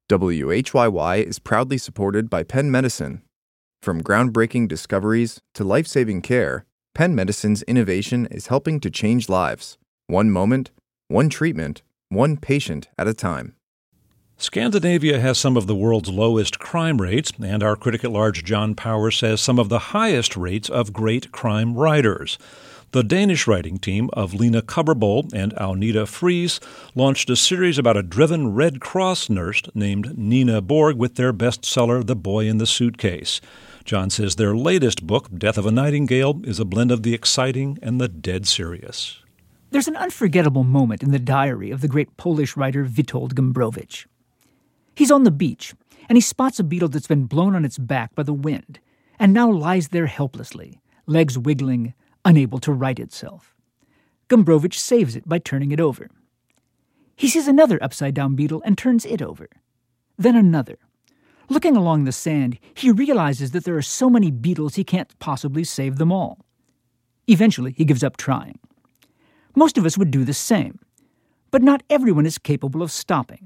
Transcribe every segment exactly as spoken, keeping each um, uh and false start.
W H Y Y is proudly supported by Penn Medicine. From groundbreaking discoveries to life-saving care, Penn Medicine's innovation is helping to change lives, one moment, one treatment, one patient at a time. Scandinavia has some of the world's lowest crime rates, and our critic at large John Powers says some of the highest rates of great crime writers. The Danish writing team of Lene Kobberboll and Agnete Friis launched a series about a driven Red Cross nurse named Nina Borg with their bestseller, The Boy in the Suitcase. John says their latest book, Death of a Nightingale, is a blend of the exciting and the dead serious. There's an unforgettable moment in the diary of the great Polish writer Witold Gombrowicz. He's on the beach, and he spots a beetle that's been blown on its back by the wind, and now lies there helplessly, legs wiggling, unable to right itself. Gombrowicz saves it by turning it over. He sees another upside-down beetle and turns it over. Then another. Looking along the sand, he realizes that there are so many beetles he can't possibly save them all. Eventually, he gives up trying. Most of us would do the same, but not everyone is capable of stopping.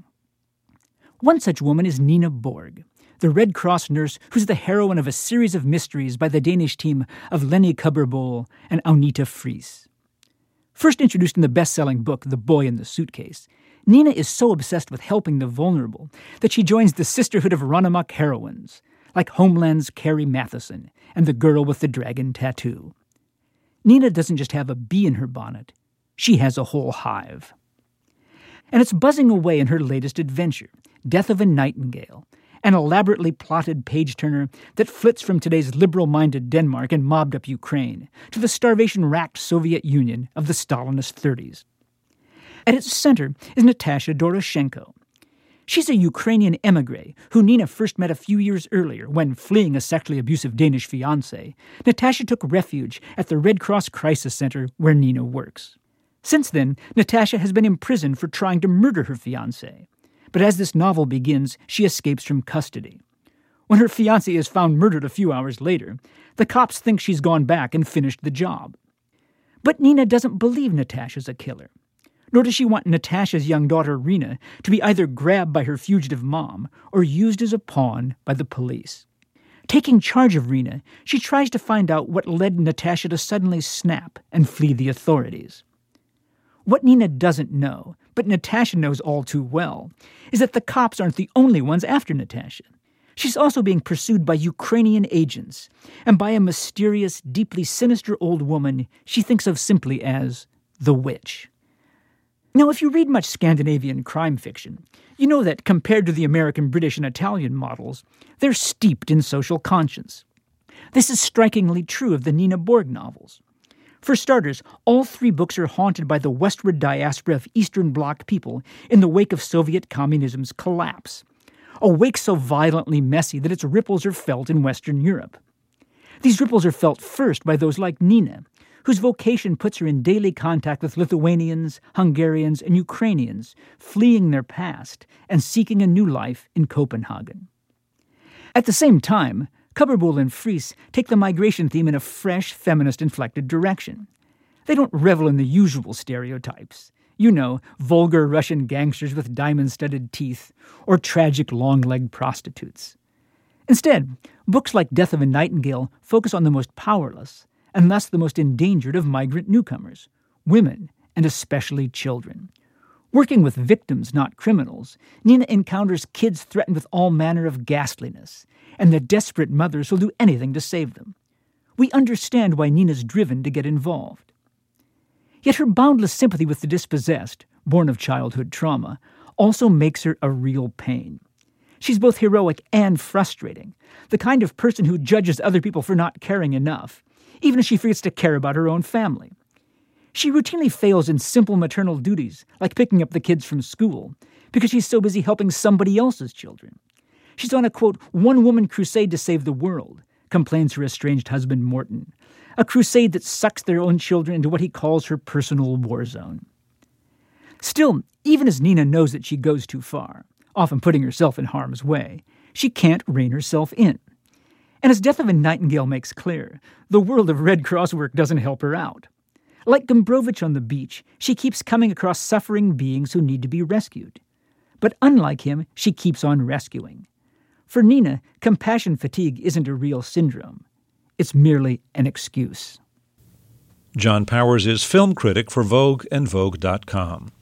One such woman is Nina Borg, the Red Cross nurse who's the heroine of a series of mysteries by the Danish team of Lene Kobberboll and Agnete Friis. First introduced in the best-selling book, The Boy in the Suitcase, Nina is so obsessed with helping the vulnerable that she joins the Sisterhood of Runnymede heroines, like Homeland's Carrie Matheson and the girl with the dragon tattoo. Nina doesn't just have a bee in her bonnet, she has a whole hive. And it's buzzing away in her latest adventure, Death of a Nightingale, an elaborately plotted page-turner that flits from today's liberal-minded Denmark and mobbed-up Ukraine to the starvation-racked Soviet Union of the Stalinist thirties. At its center is Natasha Doroshenko. She's a Ukrainian emigre who Nina first met a few years earlier when, fleeing a sexually abusive Danish fiancé, Natasha took refuge at the Red Cross Crisis Center where Nina works. Since then, Natasha has been imprisoned for trying to murder her fiancé. But as this novel begins, she escapes from custody. When her fiancé is found murdered a few hours later, the cops think she's gone back and finished the job. But Nina doesn't believe Natasha's a killer. Nor does she want Natasha's young daughter, Rena, to be either grabbed by her fugitive mom or used as a pawn by the police. Taking charge of Rena, she tries to find out what led Natasha to suddenly snap and flee the authorities. What Nina doesn't know, but Natasha knows all too well, is that the cops aren't the only ones after Natasha. She's also being pursued by Ukrainian agents and by a mysterious, deeply sinister old woman she thinks of simply as the Witch. Now, if you read much Scandinavian crime fiction, you know that compared to the American, British, and Italian models, they're steeped in social conscience. This is strikingly true of the Nina Borg novels. For starters, all three books are haunted by the westward diaspora of Eastern Bloc people in the wake of Soviet communism's collapse, a wake so violently messy that its ripples are felt in Western Europe. These ripples are felt first by those like Nina, whose vocation puts her in daily contact with Lithuanians, Hungarians, and Ukrainians, fleeing their past and seeking a new life in Copenhagen. At the same time, Kobberboll and Friis take the migration theme in a fresh, feminist-inflected direction. They don't revel in the usual stereotypes. You know, vulgar Russian gangsters with diamond-studded teeth, or tragic long-legged prostitutes. Instead, books like Death of a Nightingale focus on the most powerless, and thus the most endangered of migrant newcomers, women, and especially children. Working with victims, not criminals, Nina encounters kids threatened with all manner of ghastliness, and the desperate mothers will do anything to save them. We understand why Nina's driven to get involved. Yet her boundless sympathy with the dispossessed, born of childhood trauma, also makes her a real pain. She's both heroic and frustrating, the kind of person who judges other people for not caring enough, even as she forgets to care about her own family. She routinely fails in simple maternal duties, like picking up the kids from school, because she's so busy helping somebody else's children. She's on a, quote, one-woman crusade to save the world, complains her estranged husband Morton, a crusade that sucks their own children into what he calls her personal war zone. Still, even as Nina knows that she goes too far, often putting herself in harm's way, she can't rein herself in. And as Death of a Nightingale makes clear, the world of Red Cross work doesn't help her out. Like Gombrowicz on the beach, she keeps coming across suffering beings who need to be rescued. But unlike him, she keeps on rescuing. For Nina, compassion fatigue isn't a real syndrome. It's merely an excuse. John Powers is film critic for Vogue and Vogue dot com.